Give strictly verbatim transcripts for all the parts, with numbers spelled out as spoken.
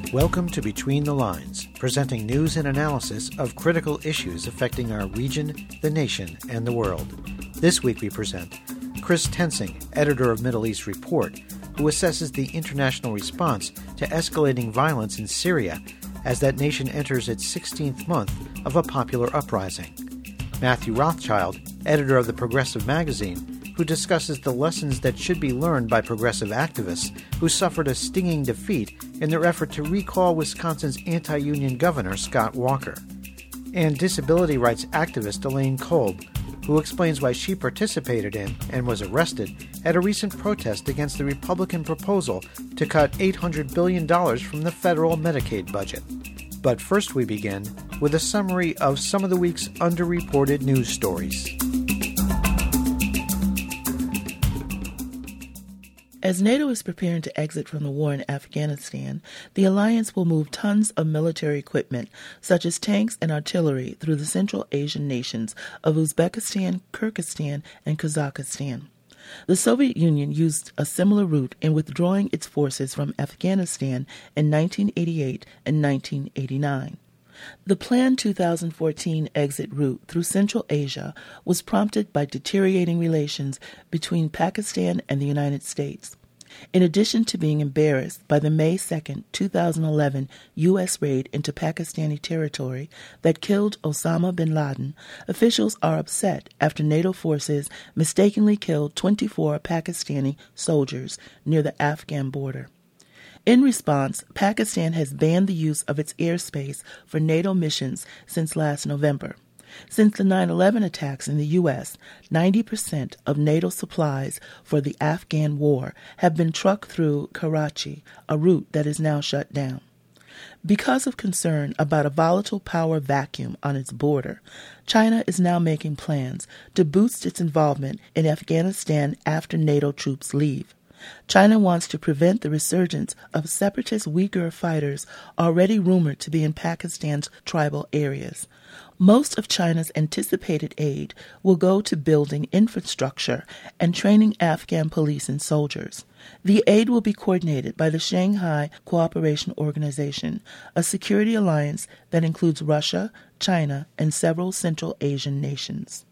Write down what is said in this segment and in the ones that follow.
Welcome to Between the Lines, presenting news and analysis of critical issues affecting our region, the nation, and the world. This week we present Chris Tensing, editor of Middle East Report, who assesses the international response to escalating violence in Syria as that nation enters its sixteenth month of a popular uprising. Matthew Rothschild, editor of the Progressive Magazine, who discusses the lessons that should be learned by progressive activists who suffered a stinging defeat in their effort to recall Wisconsin's anti-union governor, Scott Walker. And disability rights activist Elaine Kolb, who explains why she participated in and was arrested at a recent protest against the Republican proposal to cut eight hundred billion dollars from the federal Medicaid budget. But first we begin with a summary of some of the week's underreported news stories. As NATO is preparing to exit from the war in Afghanistan, the alliance will move tons of military equipment, such as tanks and artillery, through the Central Asian nations of Uzbekistan, Kyrgyzstan, and Kazakhstan. The Soviet Union used a similar route in withdrawing its forces from Afghanistan in nineteen eighty-eight and nineteen eighty-nine. The planned two thousand fourteen exit route through Central Asia was prompted by deteriorating relations between Pakistan and the United States. In addition to being embarrassed by the May second, twenty eleven U S raid into Pakistani territory that killed Osama bin Laden, officials are upset after NATO forces mistakenly killed twenty-four Pakistani soldiers near the Afghan border. In response, Pakistan has banned the use of its airspace for NATO missions since last November. Since the nine eleven attacks in the U S, ninety percent of NATO supplies for the Afghan war have been trucked through Karachi, a route that is now shut down. Because of concern about a volatile power vacuum on its border, China is now making plans to boost its involvement in Afghanistan after NATO troops leave. China wants to prevent the resurgence of separatist Uyghur fighters already rumored to be in Pakistan's tribal areas. Most of China's anticipated aid will go to building infrastructure and training Afghan police and soldiers. The aid will be coordinated by the Shanghai Cooperation Organization, a security alliance that includes Russia, China, and several Central Asian nations.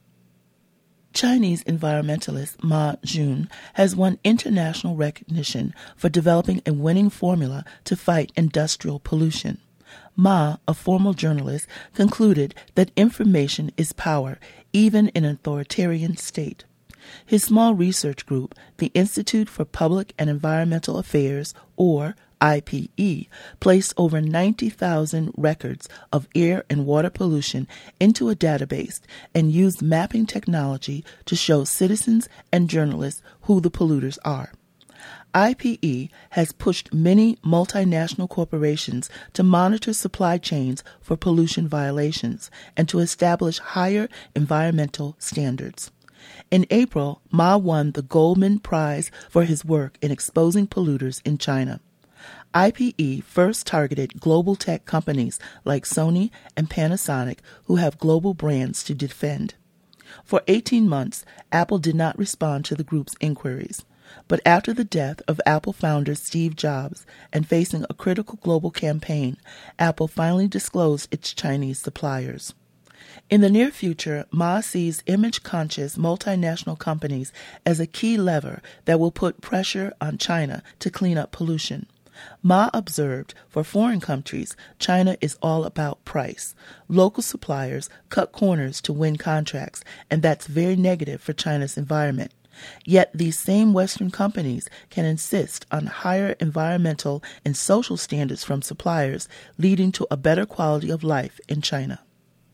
Chinese environmentalist Ma Jun has won international recognition for developing a winning formula to fight industrial pollution. Ma, a former journalist, concluded that information is power, even in an authoritarian state. His small research group, the Institute for Public and Environmental Affairs, or I P E, placed over ninety thousand records of air and water pollution into a database and used mapping technology to show citizens and journalists who the polluters are. I P E has pushed many multinational corporations to monitor supply chains for pollution violations and to establish higher environmental standards. In April, Ma won the Goldman Prize for his work in exposing polluters in China. I P E first targeted global tech companies like Sony and Panasonic who have global brands to defend. For eighteen months, Apple did not respond to the group's inquiries. But after the death of Apple founder Steve Jobs and facing a critical global campaign, Apple finally disclosed its Chinese suppliers. In the near future, Ma sees image-conscious multinational companies as a key lever that will put pressure on China to clean up pollution. Ma observed, for foreign countries, China is all about price. Local suppliers cut corners to win contracts, and that's very negative for China's environment. Yet these same Western companies can insist on higher environmental and social standards from suppliers, leading to a better quality of life in China.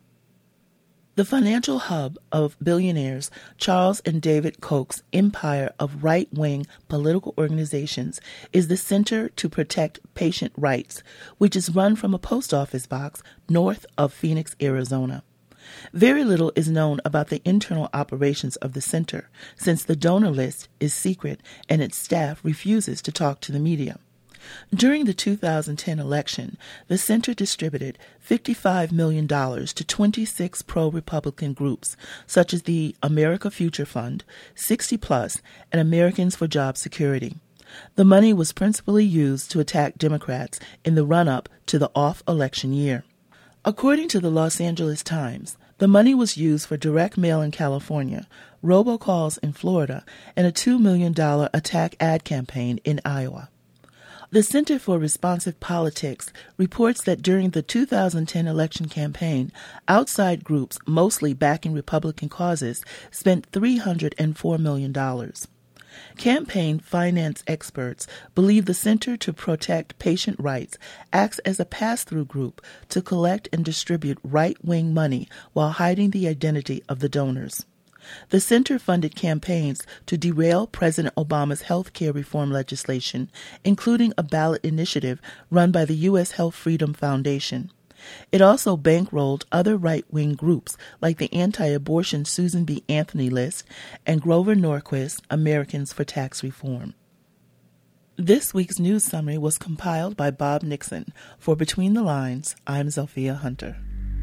The financial hub of billionaires Charles and David Koch's empire of right-wing political organizations is the Center to Protect Patient Rights, which is run from a post office box north of Phoenix, Arizona. Very little is known about the internal operations of the center, since the donor list is secret and its staff refuses to talk to the media. During the two thousand ten election, the center distributed fifty-five million dollars to twenty-six pro-Republican groups, such as the America Future Fund, sixty plus, and Americans for Job Security. The money was principally used to attack Democrats in the run-up to the off-election year. According to the Los Angeles Times, the money was used for direct mail in California, robocalls in Florida, and a two million dollars attack ad campaign in Iowa. The Center for Responsive Politics reports that during the two thousand ten election campaign, outside groups, mostly backing Republican causes, spent three hundred four million dollars. Campaign finance experts believe the Center to Protect Patient Rights acts as a pass-through group to collect and distribute right-wing money while hiding the identity of the donors. The center funded campaigns to derail President Obama's health care reform legislation, including a ballot initiative run by the U S Health Freedom Foundation. It also bankrolled other right-wing groups like the anti-abortion Susan B. Anthony List and Grover Norquist's Americans for Tax Reform. This week's news summary was compiled by Bob Nixon. For Between the Lines, I'm Zalphia Hunter.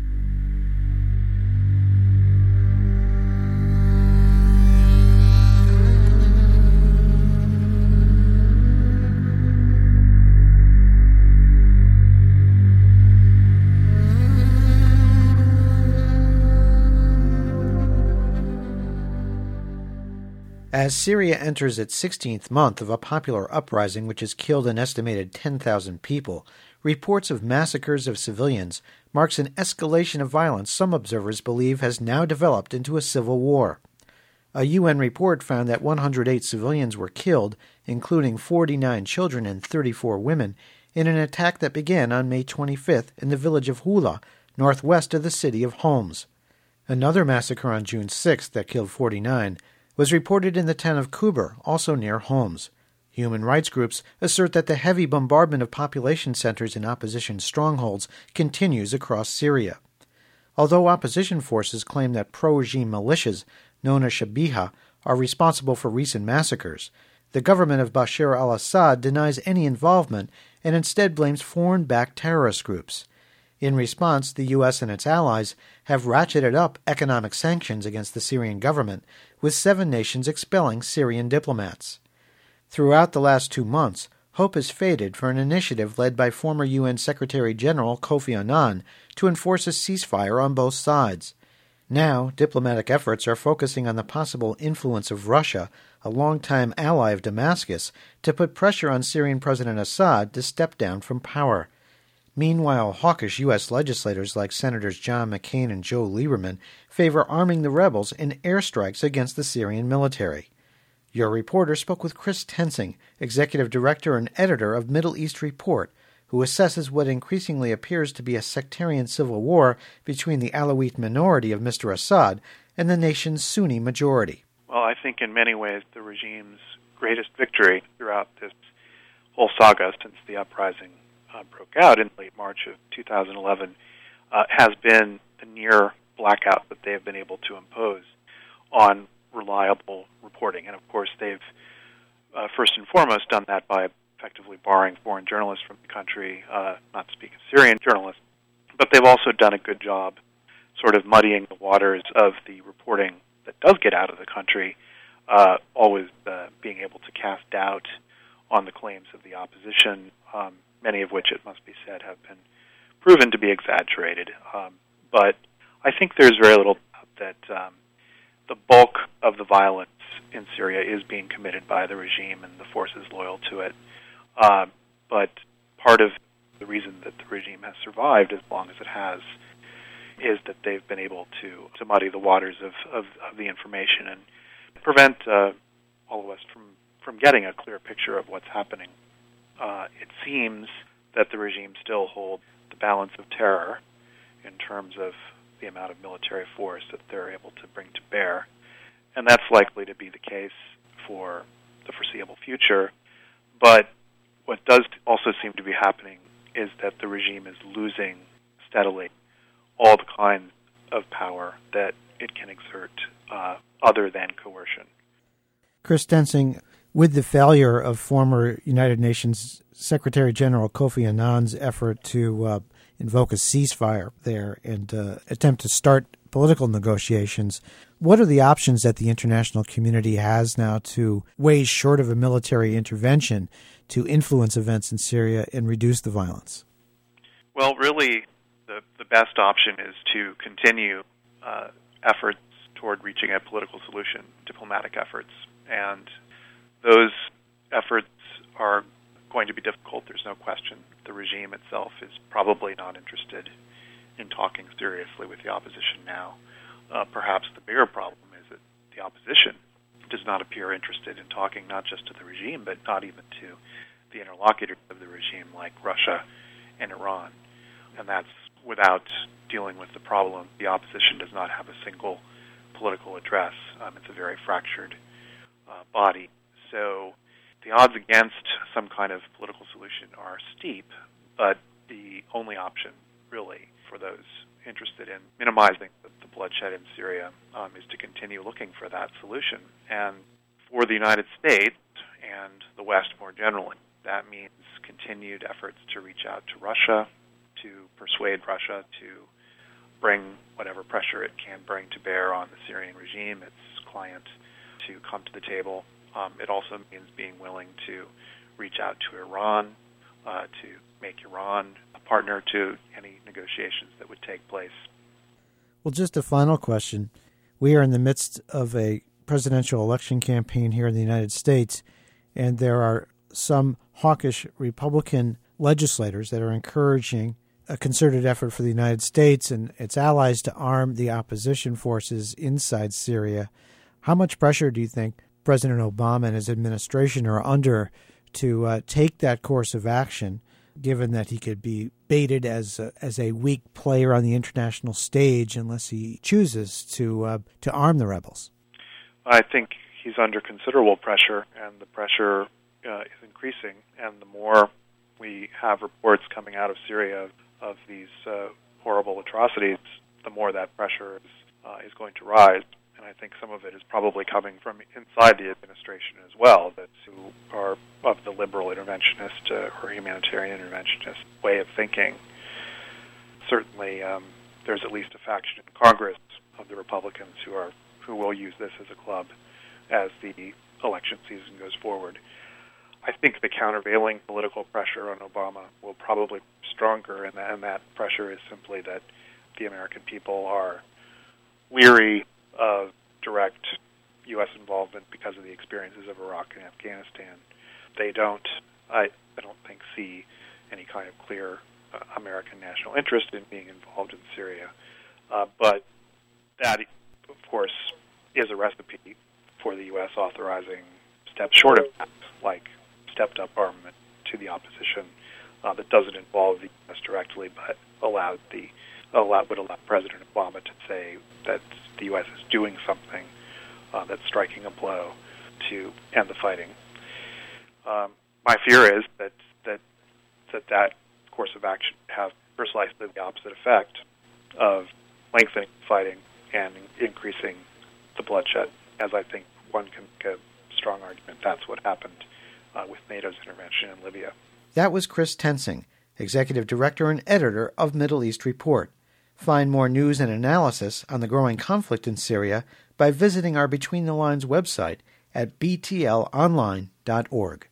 As Syria enters its sixteenth month of a popular uprising which has killed an estimated ten thousand people, reports of massacres of civilians marks an escalation of violence some observers believe has now developed into a civil war. A U N report found that one hundred eight civilians were killed, including forty-nine children and thirty-four women, in an attack that began on May twenty-fifth in the village of Hula, northwest of the city of Homs. Another massacre on June sixth that killed forty-nine was reported in the town of Kuber, also near Homs. Human rights groups assert that the heavy bombardment of population centers in opposition strongholds continues across Syria. Although opposition forces claim that pro-regime militias, known as Shabiha, are responsible for recent massacres, the government of Bashar al-Assad denies any involvement and instead blames foreign-backed terrorist groups. In response, the U S and its allies have ratcheted up economic sanctions against the Syrian government, with seven nations expelling Syrian diplomats. Throughout the last two months, hope has faded for an initiative led by former U N Secretary-General Kofi Annan to enforce a ceasefire on both sides. Now, diplomatic efforts are focusing on the possible influence of Russia, a longtime ally of Damascus, to put pressure on Syrian President Assad to step down from power. Meanwhile, hawkish U S legislators like Senators John McCain and Joe Lieberman favor arming the rebels in airstrikes against the Syrian military. Your reporter spoke with Chris Tensing, executive director and editor of Middle East Report, who assesses what increasingly appears to be a sectarian civil war between the Alawite minority of Mister Assad and the nation's Sunni majority. Well, I think in many ways the regime's greatest victory throughout this whole saga since the uprising Uh, broke out in late March of two thousand eleven uh, has been the near blackout that they have been able to impose on reliable reporting. And of course, they've uh, first and foremost done that by effectively barring foreign journalists from the country, uh, not to speak of Syrian journalists. But they've also done a good job sort of muddying the waters of the reporting that does get out of the country, uh, always uh, being able to cast doubt on the claims of the opposition, um, many of which, it must be said, have been proven to be exaggerated. Um, but I think there's very little doubt that um, the bulk of the violence in Syria is being committed by the regime and the forces loyal to it. Uh, but part of the reason that the regime has survived as long as it has is that they've been able to, to muddy the waters of, of, of the information and prevent uh, all of us from, from getting a clear picture of what's happening. Uh, it seems that the regime still holds the balance of terror in terms of the amount of military force that they're able to bring to bear. And that's likely to be the case for the foreseeable future. But what does also seem to be happening is that the regime is losing steadily all the kinds of power that it can exert uh, other than coercion. Chris Tensing, with the failure of former United Nations Secretary General Kofi Annan's effort to uh, invoke a ceasefire there and uh, attempt to start political negotiations. What are the options that the international community has now to ways short of a military intervention to influence events in Syria and reduce the violence? Well, really, the, the best option is to continue uh, efforts toward reaching a political solution, diplomatic efforts. And those efforts are going to be difficult, there's no question. The regime itself is probably not interested in talking seriously with the opposition now. Uh, perhaps the bigger problem is that the opposition does not appear interested in talking not just to the regime, but not even to the interlocutors of the regime like Russia and Iran. And that's without dealing with the problem. The opposition does not have a single political address. Um, it's a very fractured uh, body. So the odds against some kind of political solution are steep, but the only option, really, for those interested in minimizing the, the bloodshed in Syria um, is to continue looking for that solution. And for the United States and the West more generally, that means continued efforts to reach out to Russia, to persuade Russia to bring whatever pressure it can bring to bear on the Syrian regime, its client, to come to the table. Um, it also means being willing to reach out to Iran, uh, to make Iran a partner to any negotiations that would take place. Well, just a final question. We are in the midst of a presidential election campaign here in the United States, and there are some hawkish Republican legislators that are encouraging a concerted effort for the United States and its allies to arm the opposition forces inside Syria. How much pressure do you think President Obama and his administration are under to uh, take that course of action, given that he could be baited as a, as a weak player on the international stage unless he chooses to uh, to arm the rebels? I think he's under considerable pressure, and the pressure uh, is increasing. And the more we have reports coming out of Syria of these uh, horrible atrocities, the more that pressure is, uh, is going to rise. And I think some of it is probably coming from inside the administration as well, that who are of the liberal interventionist uh, or humanitarian interventionist way of thinking. Certainly, um, there's at least a faction in Congress of the Republicans who are who will use this as a club as the election season goes forward. I think the countervailing political pressure on Obama will probably be stronger, and that, and that pressure is simply that the American people are weary of direct U S involvement because of the experiences of Iraq and Afghanistan. They don't, I, I don't think, see any kind of clear uh, American national interest in being involved in Syria. Uh, but that, of course, is a recipe for the U S authorizing steps short of that, like stepped-up armament to the opposition uh, that doesn't involve the U S directly, but allowed the allow, would allow President Obama to say that the U S is doing something uh, that's striking a blow to end the fighting. Um, my fear is that that that that course of action have precisely the opposite effect of lengthening fighting and increasing the bloodshed, as I think one can make a strong argument that's what happened uh, with NATO's intervention in Libya. That was Chris Tensing, Executive Director and Editor of Middle East Report. Find more news and analysis on the growing conflict in Syria by visiting our Between the Lines website at b t l online dot org.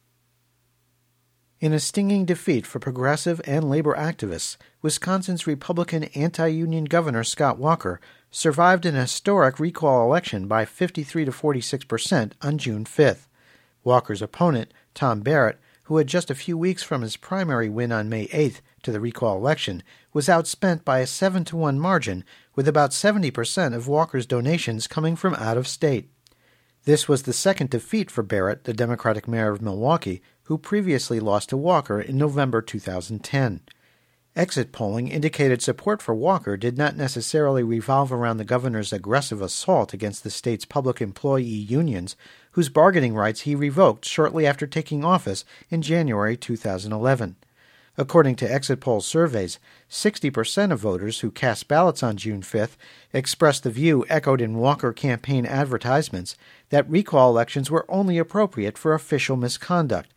In a stinging defeat for progressive and labor activists, Wisconsin's Republican anti-union Governor Scott Walker survived an historic recall election by fifty-three to forty-six percent on June fifth. Walker's opponent, Tom Barrett, who had just a few weeks from his primary win on May eighth to the recall election, was outspent by a seven to one margin, with about seventy percent of Walker's donations coming from out of state. This was the second defeat for Barrett, the Democratic mayor of Milwaukee, who previously lost to Walker in November two thousand ten. Exit polling indicated support for Walker did not necessarily revolve around the governor's aggressive assault against the state's public employee unions, whose bargaining rights he revoked shortly after taking office in January two thousand eleven. According to exit poll surveys, sixty percent of voters who cast ballots on June fifth expressed the view echoed in Walker campaign advertisements that recall elections were only appropriate for official misconduct,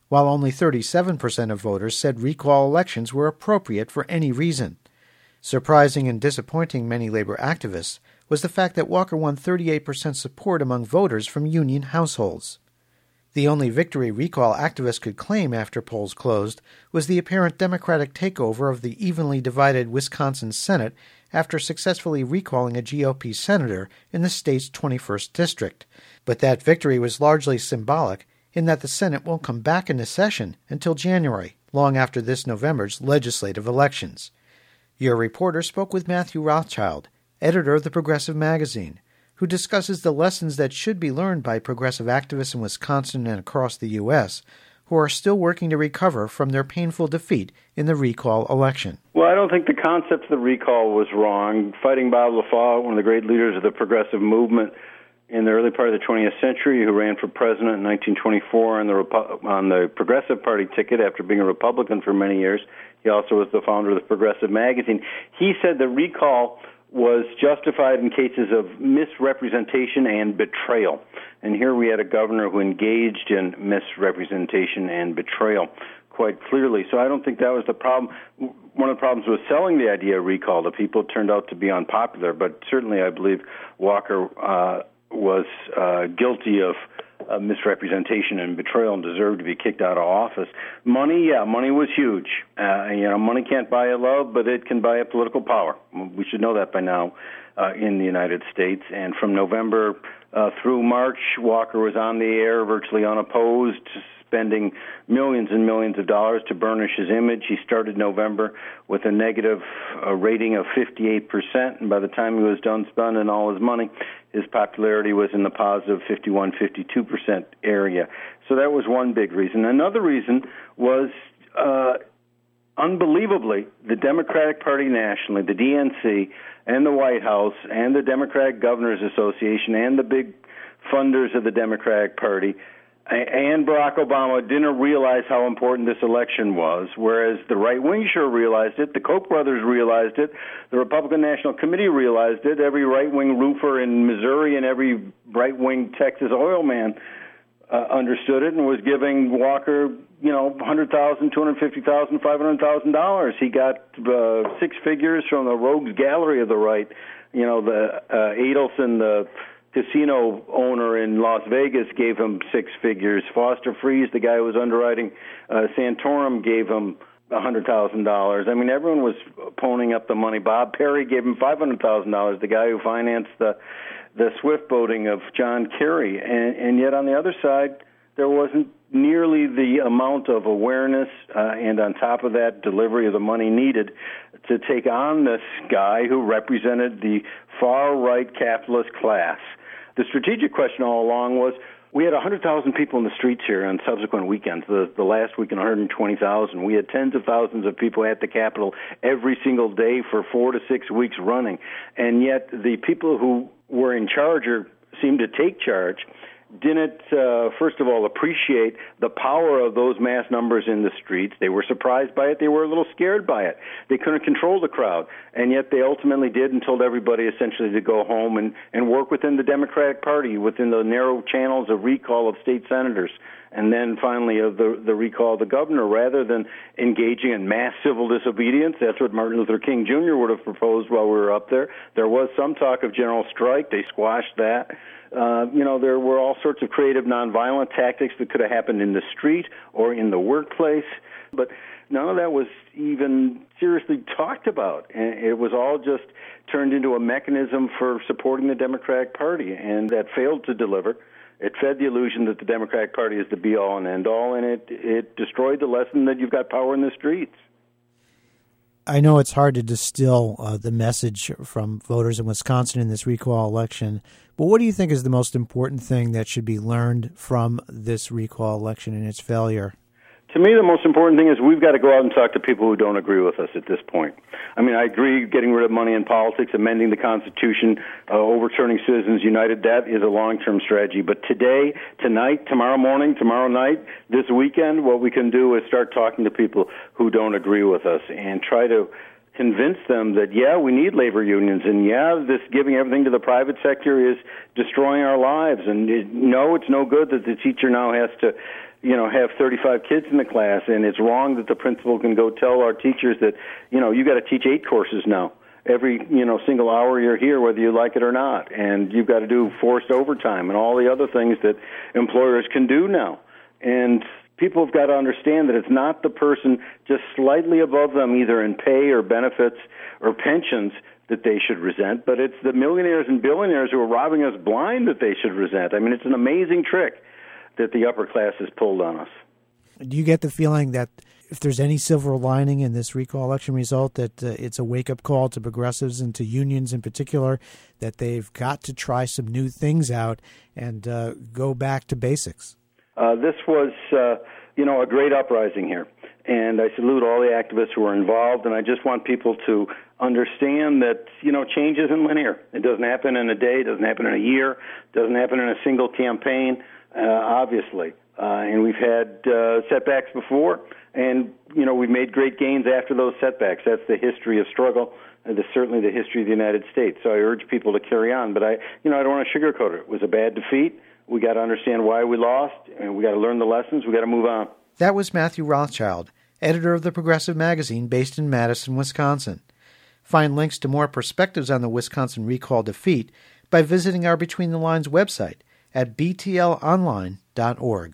while only thirty-seven percent of voters said recall elections were appropriate for any reason. Surprising and disappointing many labor activists was the fact that Walker won thirty-eight percent support among voters from union households. The only victory recall activists could claim after polls closed was the apparent Democratic takeover of the evenly divided Wisconsin Senate after successfully recalling a G O P senator in the state's twenty-first district. But that victory was largely symbolic in that the Senate won't come back into session until January, long after this November's legislative elections. Your reporter spoke with Matthew Rothschild, editor of the Progressive Magazine, who discusses the lessons that should be learned by progressive activists in Wisconsin and across the U S who are still working to recover from their painful defeat in the recall election. Well, I don't think the concept of the recall was wrong. Fighting Bob LaFaw, one of the great leaders of the progressive movement in the early part of the twentieth century, who ran for president in nineteen twenty-four on the Repu- on the Progressive Party ticket after being a Republican for many years. He also was the founder of the Progressive Magazine. He said the recall was justified in cases of misrepresentation and betrayal. And here we had a governor who engaged in misrepresentation and betrayal quite clearly. So I don't think that was the problem. One of the problems was selling the idea of recall to people. It turned out to be unpopular, but certainly I believe Walker uh, was uh, guilty of uh, misrepresentation and betrayal and deserved to be kicked out of office. Money, yeah, money was huge. Uh, you know, money can't buy a love, but it can buy a political power. We should know that by now uh, in the United States. And from November uh, through March, Walker was on the air virtually unopposed, spending millions and millions of dollars to burnish his image. He started November with a negative uh, rating of fifty-eight percent, and by the time he was done spending all his money, his popularity was in the positive fifty-one, fifty-two percent area. So that was one big reason. Another reason was, uh, unbelievably, the Democratic Party nationally, the D N C, and the White House, and the Democratic Governors Association, and the big funders of the Democratic Party, and Barack Obama didn't realize how important this election was, whereas the right wing sure realized it, the Koch brothers realized it, the Republican National Committee realized it, every right wing roofer in Missouri and every right wing Texas oil man uh, understood it and was giving Walker, you know, one hundred thousand dollars, two hundred fifty thousand dollars, five hundred thousand dollars. He got uh, six figures from the rogues gallery of the right, you know, the uh, Adelson, the casino owner in Las Vegas, gave him six figures. Foster Freeze, the guy who was underwriting uh, Santorum, gave him one hundred thousand dollars. I mean, everyone was ponying up the money. Bob Perry gave him five hundred thousand dollars, the guy who financed the the swift boating of John Kerry. And, and yet on the other side, there wasn't nearly the amount of awareness uh, and on top of that, delivery of the money needed to take on this guy who represented the far-right capitalist class. The strategic question all along was, we had one hundred thousand people in the streets here on subsequent weekends. The, the last weekend, one hundred twenty thousand. We had tens of thousands of people at the Capitol every single day for four to six weeks running. And yet the people who were in charge or seemed to take charge didn't, uh, first of all, appreciate the power of those mass numbers in the streets. They were surprised by it. They were a little scared by it. They couldn't control the crowd. And yet they ultimately did and told everybody essentially to go home and, and work within the Democratic Party, within the narrow channels of recall of state senators, and then finally of the, the recall of the governor, rather than engaging in mass civil disobedience. That's what Martin Luther King Junior would have proposed while we were up there. There was some talk of general strike. They squashed that. Uh, you know, there were all sorts of creative nonviolent tactics that could have happened in the street or in the workplace, but none of that was even seriously talked about. And it was all just turned into a mechanism for supporting the Democratic Party, and that failed to deliver. It fed the illusion that the Democratic Party is the be-all and end-all, and it, it destroyed the lesson that you've got power in the streets. I know it's hard to distill uh, the message from voters in Wisconsin in this recall election, but what do you think is the most important thing that should be learned from this recall election and its failure? To me, the most important thing is we've got to go out and talk to people who don't agree with us at this point. I mean, I agree getting rid of money in politics, amending the Constitution, uh, overturning Citizens United, that is a long-term strategy. But today, tonight, tomorrow morning, tomorrow night, this weekend, what we can do is start talking to people who don't agree with us and try to convince them that, yeah, we need labor unions, and yeah, this giving everything to the private sector is destroying our lives, and it, no, it's no good that the teacher now has to, you know, have thirty-five kids in the class, and it's wrong that the principal can go tell our teachers that, you know, you got to teach eight courses now. Every, you know, single hour you're here, whether you like it or not, and you've got to do forced overtime and all the other things that employers can do now. And people have got to understand that it's not the person just slightly above them, either in pay or benefits or pensions, that they should resent, but it's the millionaires and billionaires who are robbing us blind that they should resent. I mean, it's an amazing trick that the upper class has pulled on us. Do you get the feeling that if there's any silver lining in this recall election result, that uh, it's a wake-up call to progressives and to unions in particular, that they've got to try some new things out and uh, go back to basics? Uh, this was, uh, you know, a great uprising here, and I salute all the activists who were involved, and I just want people to understand that, you know, change isn't linear. It doesn't happen in a day, it doesn't happen in a year, it doesn't happen in a single campaign, uh, obviously. Uh, and we've had uh, setbacks before, and, you know, we've made great gains after those setbacks. That's the history of struggle, and that's certainly the history of the United States. So I urge people to carry on. But, I, you know, I don't want to sugarcoat it. It was a bad defeat. We got to understand why we lost, and we got to learn the lessons. We got to move on. That was Matthew Rothschild, editor of the Progressive Magazine based in Madison, Wisconsin. Find links to more perspectives on the Wisconsin recall defeat by visiting our Between the Lines website at b t l online dot org.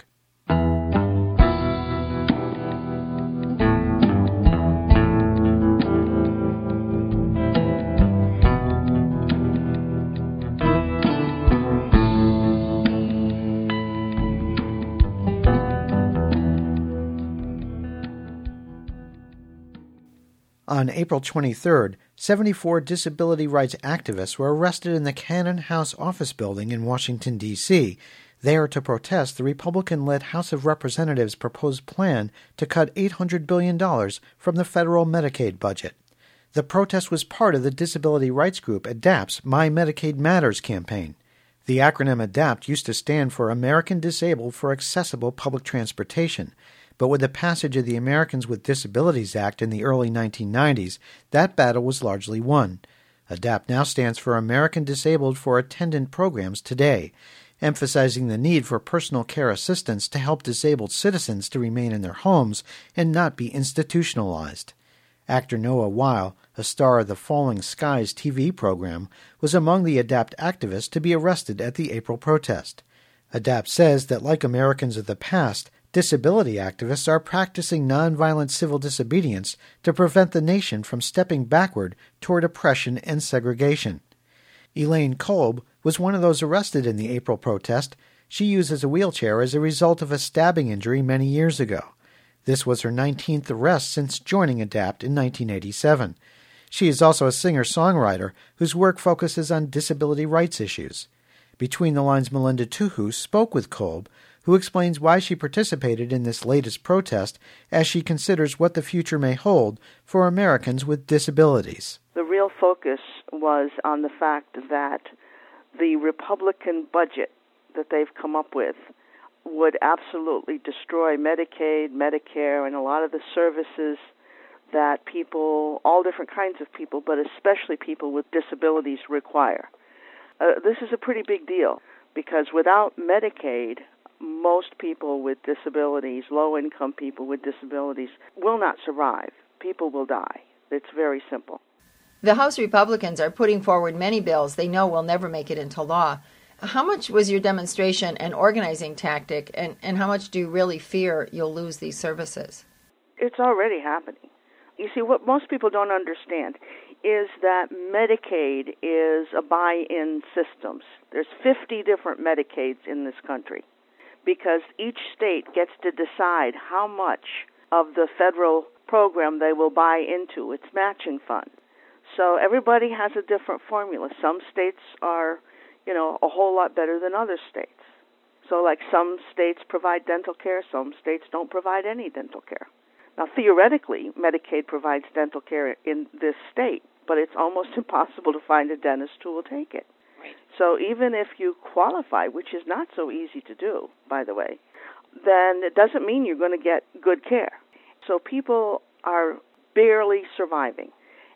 On April twenty-third, seventy-four disability rights activists were arrested in the Cannon House office building in Washington, D C, there to protest the Republican-led House of Representatives' proposed plan to cut eight hundred billion dollars from the federal Medicaid budget. The protest was part of the disability rights group ADAPT's My Medicaid Matters campaign. The acronym ADAPT used to stand for American Disabled for Accessible Public Transportation, but with the passage of the Americans with Disabilities Act in the early nineteen nineties, that battle was largely won. ADAPT now stands for American Disabled for Attendant Programs Today, emphasizing the need for personal care assistance to help disabled citizens to remain in their homes and not be institutionalized. Actor Noah Weil, a star of the Falling Skies T V program, was among the ADAPT activists to be arrested at the April protest. ADAPT says that, like Americans of the past, disability activists are practicing nonviolent civil disobedience to prevent the nation from stepping backward toward oppression and segregation. Elaine Kolb was one of those arrested in the April protest. She uses a wheelchair as a result of a stabbing injury many years ago. This was her nineteenth arrest since joining ADAPT in nineteen eighty-seven. She is also a singer-songwriter whose work focuses on disability rights issues. Between the Lines' Melinda Tuhu spoke with Kolb, who explains why she participated in this latest protest as she considers what the future may hold for Americans with disabilities. The real focus was on the fact that the Republican budget that they've come up with would absolutely destroy Medicaid, Medicare, and a lot of the services that people, all different kinds of people, but especially people with disabilities, require. Uh, this is a pretty big deal because without Medicaid, most people with disabilities, low-income people with disabilities, will not survive. People will die. It's very simple. The House Republicans are putting forward many bills they know will never make it into law. How much was your demonstration an organizing tactic, and, and how much do you really fear you'll lose these services? It's already happening. You see, what most people don't understand is that Medicaid is a buy-in system. There's fifty different Medicaids in this country, because each state gets to decide how much of the federal program they will buy into. It's matching fund. So everybody has a different formula. Some states are, you know, a whole lot better than other states. So like some states provide dental care, some states don't provide any dental care. Now theoretically, Medicaid provides dental care in this state, but it's almost impossible to find a dentist who will take it. So even if you qualify, which is not so easy to do, by the way, then it doesn't mean you're going to get good care. So people are barely surviving.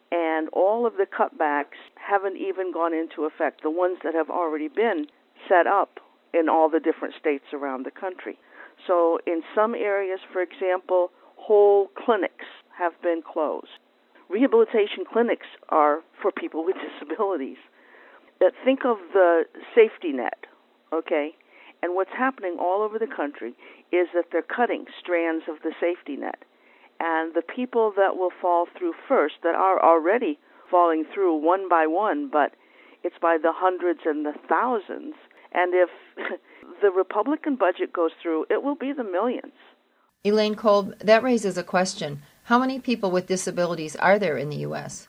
and all of the cutbacks haven't even gone into effect, the ones that have already been set up in all the different states around the country. So in some areas, for example, whole clinics have been closed. Rehabilitation clinics are for people with disabilities. But think of the safety net, okay? And what's happening all over the country is that they're cutting strands of the safety net. And the people that will fall through first, that are already falling through one by one, but it's by the hundreds and the thousands. And if the Republican budget goes through, it will be the millions. Elaine Kolb, that raises a question. How many people with disabilities are there in the U S?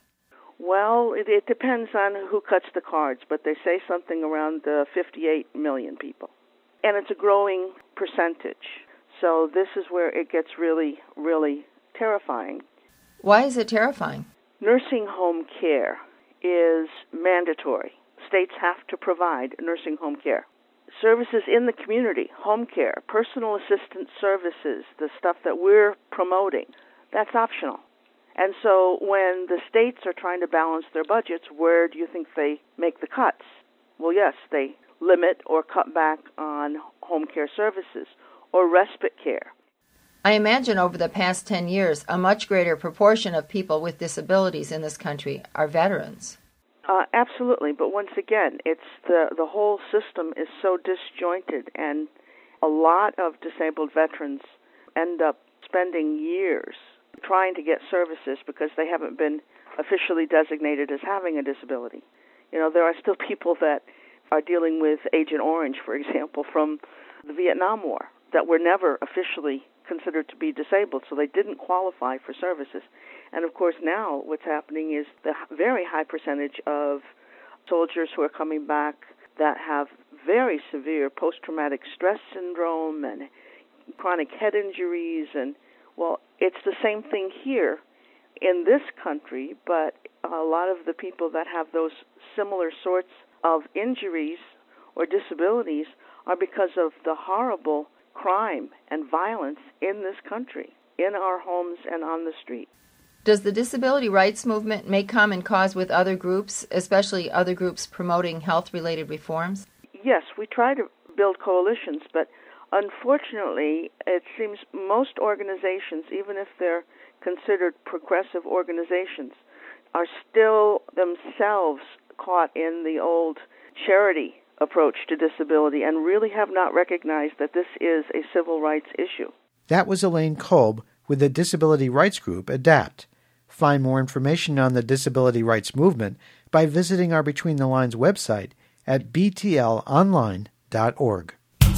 Well, it, it depends on who cuts the cards, but they say something around uh, fifty-eight million people. And it's a growing percentage. So this is where it gets really, really terrifying. Why is it terrifying? Nursing home care is mandatory. States have to provide nursing home care. Services in the community, home care, personal assistance services, the stuff that we're promoting, that's optional. And so when the states are trying to balance their budgets, where do you think they make the cuts? Well, yes, they limit or cut back on home care services or respite care. I imagine over the past ten years, a much greater proportion of people with disabilities in this country are veterans. Uh, absolutely, but once again, it's the, the whole system is so disjointed, and a lot of disabled veterans end up spending years trying to get services because they haven't been officially designated as having a disability. You know, there are still people that are dealing with Agent Orange, for example, from the Vietnam War, that were never officially considered to be disabled, so they didn't qualify for services. And of course now what's happening is the very high percentage of soldiers who are coming back that have very severe post-traumatic stress syndrome and chronic head injuries, and well, it's the same thing here in this country, but a lot of the people that have those similar sorts of injuries or disabilities are because of the horrible crime and violence in this country, in our homes and on the street. Does the disability rights movement make common cause with other groups, especially other groups promoting health-related reforms? Yes, we try to build coalitions, but unfortunately, it seems most organizations, even if they're considered progressive organizations, are still themselves caught in the old charity approach to disability and really have not recognized that this is a civil rights issue. That was Elaine Kolb with the disability rights group ADAPT. Find more information on the disability rights movement by visiting our Between the Lines website at b t l online dot org.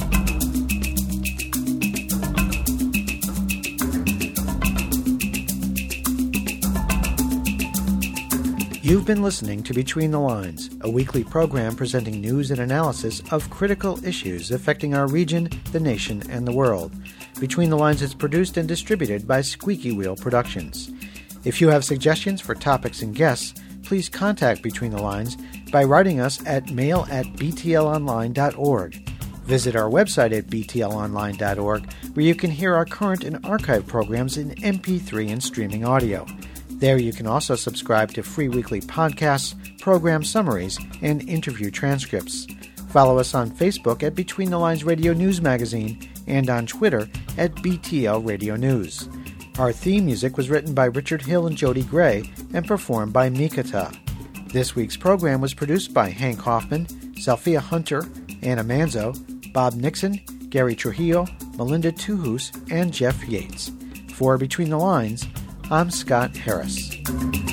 You've been listening to Between the Lines, a weekly program presenting news and analysis of critical issues affecting our region, the nation, and the world. Between the Lines is produced and distributed by Squeaky Wheel Productions. If you have suggestions for topics and guests, please contact Between the Lines by writing us at mail at b t l online dot org. Visit our website at b t l online dot org, where you can hear our current and archive programs in M P three and streaming audio. There you can also subscribe to free weekly podcasts, program summaries, and interview transcripts. Follow us on Facebook at Between the Lines Radio News Magazine and on Twitter at B T L Radio News. Our theme music was written by Richard Hill and Jody Gray and performed by Mikata. This week's program was produced by Hank Hoffman, Sophia Hunter, Anna Manzo, Bob Nixon, Gary Trujillo, Melinda Tuhus, and Jeff Yates. For Between the Lines, I'm Scott Harris.